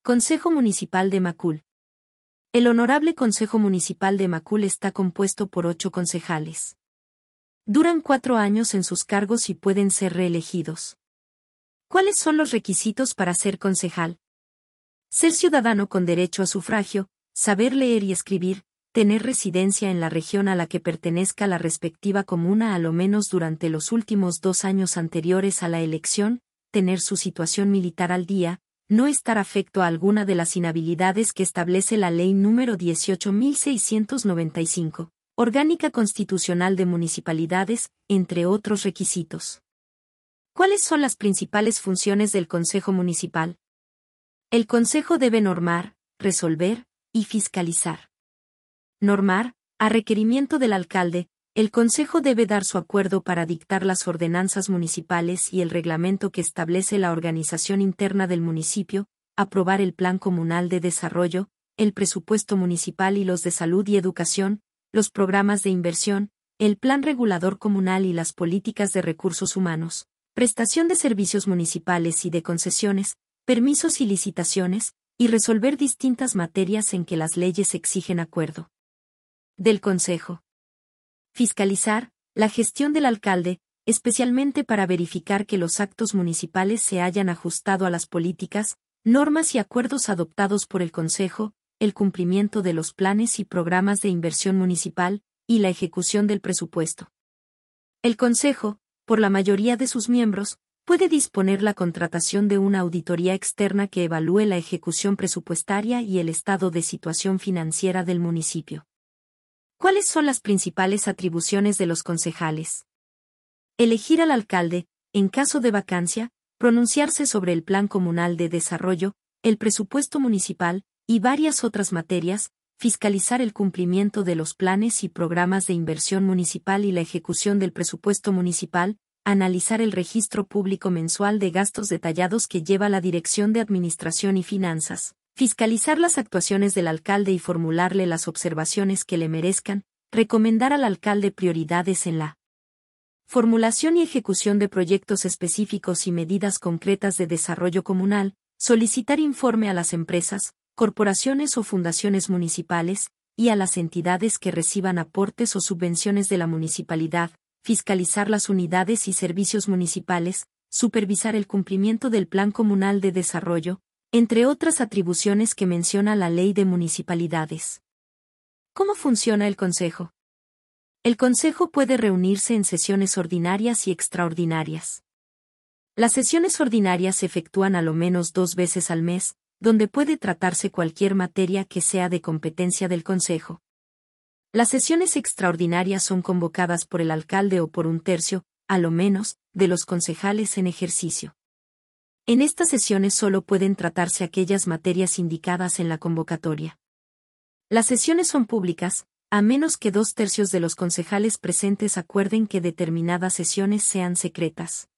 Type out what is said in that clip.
Consejo Municipal de Macul. El Honorable Consejo Municipal de Macul está compuesto por 8 concejales. Duran 4 años en sus cargos y pueden ser reelegidos. ¿Cuáles son los requisitos para ser concejal? Ser ciudadano con derecho a sufragio, saber leer y escribir, tener residencia en la región a la que pertenezca la respectiva comuna a lo menos durante los últimos 2 años anteriores a la elección, tener su situación militar al día, no estar afecto a alguna de las inhabilidades que establece la Ley número 18.695, Orgánica Constitucional de Municipalidades, entre otros requisitos. ¿Cuáles son las principales funciones del Consejo Municipal? El Consejo debe normar, resolver y fiscalizar. Normar, a requerimiento del alcalde, el Consejo debe dar su acuerdo para dictar las ordenanzas municipales y el reglamento que establece la organización interna del municipio, aprobar el Plan Comunal de Desarrollo, el presupuesto municipal y los de salud y educación, los programas de inversión, el Plan Regulador Comunal y las políticas de recursos humanos, prestación de servicios municipales y de concesiones, permisos y licitaciones, y resolver distintas materias en que las leyes exigen acuerdo del Consejo. Fiscalizar la gestión del alcalde, especialmente para verificar que los actos municipales se hayan ajustado a las políticas, normas y acuerdos adoptados por el Consejo, el cumplimiento de los planes y programas de inversión municipal, y la ejecución del presupuesto. El Consejo, por la mayoría de sus miembros, puede disponer la contratación de una auditoría externa que evalúe la ejecución presupuestaria y el estado de situación financiera del municipio. ¿Cuáles son las principales atribuciones de los concejales? Elegir al alcalde, en caso de vacancia, pronunciarse sobre el Plan Comunal de Desarrollo, el presupuesto municipal, y varias otras materias, fiscalizar el cumplimiento de los planes y programas de inversión municipal y la ejecución del presupuesto municipal, analizar el registro público mensual de gastos detallados que lleva la Dirección de Administración y Finanzas, fiscalizar las actuaciones del alcalde y formularle las observaciones que le merezcan, recomendar al alcalde prioridades en la formulación y ejecución de proyectos específicos y medidas concretas de desarrollo comunal, solicitar informe a las empresas, corporaciones o fundaciones municipales, y a las entidades que reciban aportes o subvenciones de la municipalidad, fiscalizar las unidades y servicios municipales, supervisar el cumplimiento del Plan Comunal de Desarrollo, entre otras atribuciones que menciona la Ley de Municipalidades. ¿Cómo funciona el Consejo? El Consejo puede reunirse en sesiones ordinarias y extraordinarias. Las sesiones ordinarias se efectúan a lo menos 2 veces al mes, donde puede tratarse cualquier materia que sea de competencia del Consejo. Las sesiones extraordinarias son convocadas por el alcalde o por 1/3, a lo menos, de los concejales en ejercicio. En estas sesiones solo pueden tratarse aquellas materias indicadas en la convocatoria. Las sesiones son públicas, a menos que 2/3 de los concejales presentes acuerden que determinadas sesiones sean secretas.